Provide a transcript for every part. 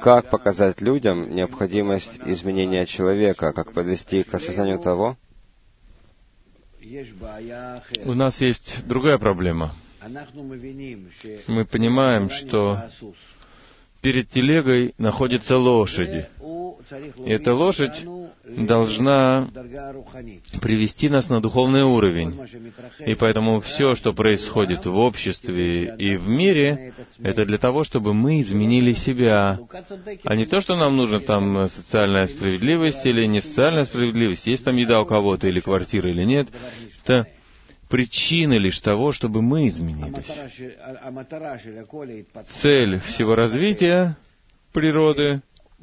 Как показать людям необходимость изменения человека, как подвести к осознанию того? У нас есть другая проблема. Мы понимаем, что перед телегой находятся лошади. И эта лошадь должна привести нас на духовный уровень. И поэтому все, что происходит в обществе и в мире, это для того, чтобы мы изменили себя. А не то, что нам нужна там социальная справедливость или не социальная справедливость, есть там еда у кого-то или квартира или нет. Это причина лишь того, чтобы мы изменились. Цель всего развития природы,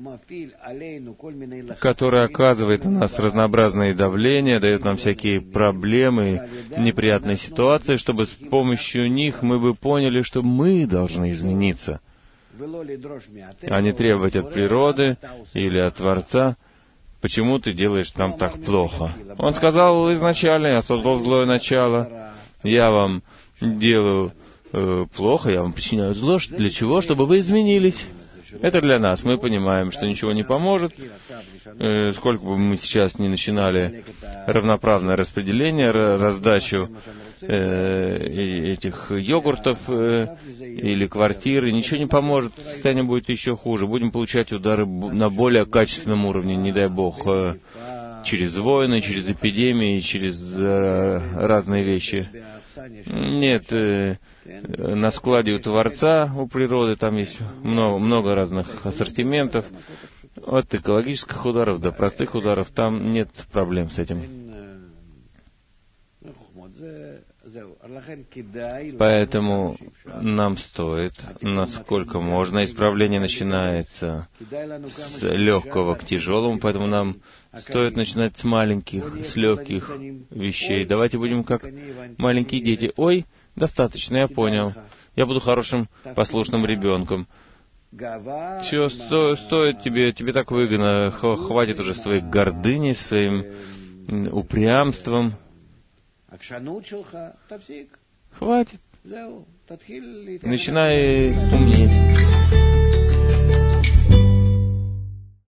которая оказывает на нас разнообразные давления, дает нам всякие проблемы, неприятные ситуации, чтобы с помощью них мы бы поняли, что мы должны измениться, а не требовать от природы или от Творца: почему ты делаешь нам так плохо? Он сказал изначально: я создал злое начало, я вам делаю плохо, я вам причиняю зло. Для чего? Чтобы вы изменились. Это для нас. Мы понимаем, что ничего не поможет. Сколько бы мы сейчас ни начинали равноправное распределение, раздачу этих йогуртов или квартиры, ничего не поможет. Состояние будет еще хуже. Будем получать удары на более качественном уровне, не дай Бог, через войны, через эпидемии, через разные вещи. Нет, на складе у Творца, у природы, там есть много разных ассортиментов, от экологических ударов до простых ударов, там нет проблем с этим. Поэтому нам стоит, насколько можно, исправление начинается с легкого к тяжелому, поэтому нам стоит начинать с маленьких, с легких вещей. Давайте будем как маленькие дети. Ой, достаточно, я понял. Я буду хорошим, послушным ребенком. Все, стоит тебе так выгодно, хватит уже своей гордыни, своим упрямством. Хватит. Начинай умнеть.